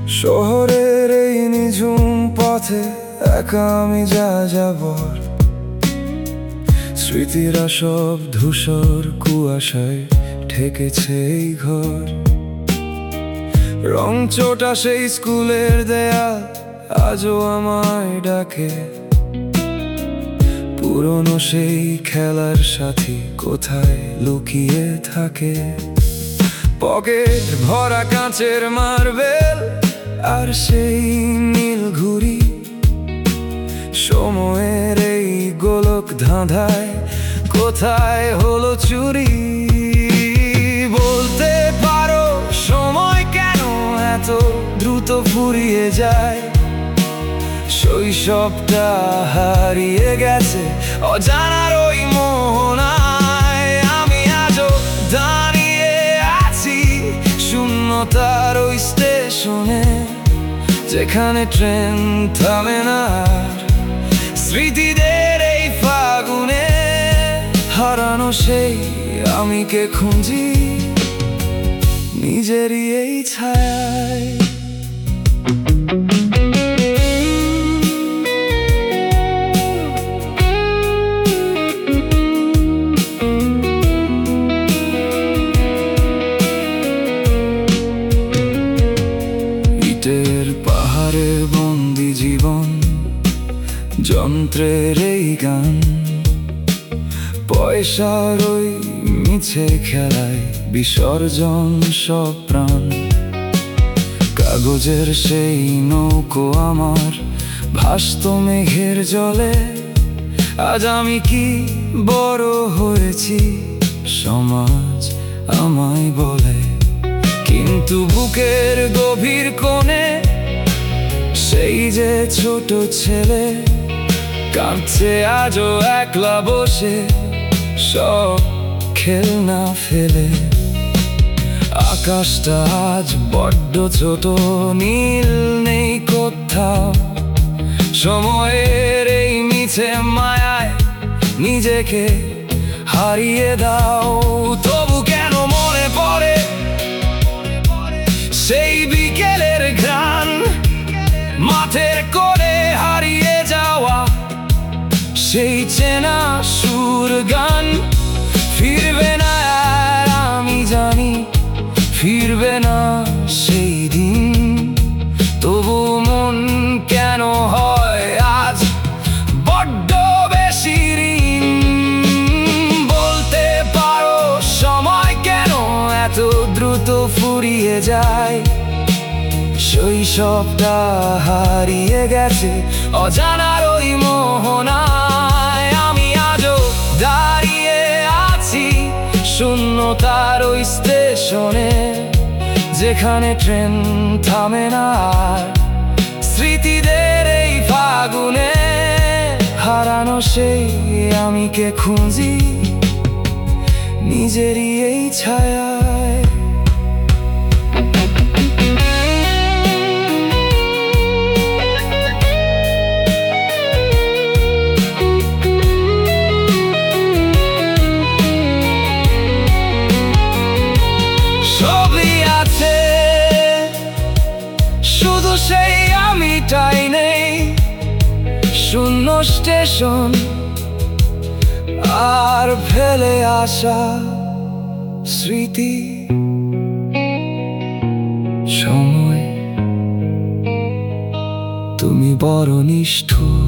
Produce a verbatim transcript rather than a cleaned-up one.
শহরের এই নিঝুম পথে একা আমি যা যাবর, স্মৃতিরা সব ধূসর কুয়াশায় ঠেকেছে এই ঘর। রং চোটা সেই স্কুলের দেয়াল আজও আমায় ডাকে, পুরনো সেই খেলার সাথী কোথায় লুকিয়ে থাকে। পকেট ভরা কাঁচের মার্বেল আর সেই নীল ঘুড়ি, সময়ের এই গোলক ধাঁধায় কোথায় হলো চুরি। বলতে পারো সময় কেন এত দ্রুত ফুরিয়ে যায়, শৈশবটা হারিয়ে গেছে অজানার ওই মোহনায়। আমি আজও দাঁড়িয়ে আছি শূন্যতার ওই স্টেশনে, যেখানে ট্রেন থামে না স্মৃতিদের এই ফাগুনে। হারানো সেই আমিকে খুঁজি নিজেরই এই ছায়ায়। ইটের পাহাড়ে বন্দি জীবন, যন্ত্রের এই গান, পয়সার ওই মিছে খেলায় বিসর্জন সব প্রাণ। কাগজের সেই নৌকো আমার ভাসত মেঘের জলে, আজ আমি কি বড় হয়েছি সমাজ আমায় বলে। কিন্তু বুকের গভীর কোণে সেই যে ছোট ছেলে কাঁদছে আজও একলা বসে সব খেলনা ফেলে। আকাশটা আজ বড্ড ছোট, নীল নেই কোথাও। সময়ের এই মিছে মায়ায় নিজেকে হারিয়ে দাও। তবু কেন মনে পড়ে সেই বিকেলের ঘ্রাণ, মাঠের কোণে হারিয়ে যাওয়া সেই চেনা সুর গান। ফিরবে না আর আমি জানি, ফিরবে না সেই দিন। তবু মন কেন হয় আজ বড্ড বেশি ঋণ। বলতে পারো সময় কেন এত দ্রুত ফুরিয়ে যায়, শৈশবটা হারিয়ে গেছে অজানার ওই মোহনায়। আমি আজও দাঁড়িয়ে আছি শূন্যতার ওই স্টেশনে, যেখানে ট্রেন থামে না আর স্মৃতিদের এই ফাগুনে। হারানো সেই আমিকে খুঁজি নিজেরই এই ছায়ায়। শুধু সেই আমিটাই নেই, শূন্য স্টেশন আর ফেলে আসা স্মৃতি। সময় তুমি বড় নিষ্ঠুর।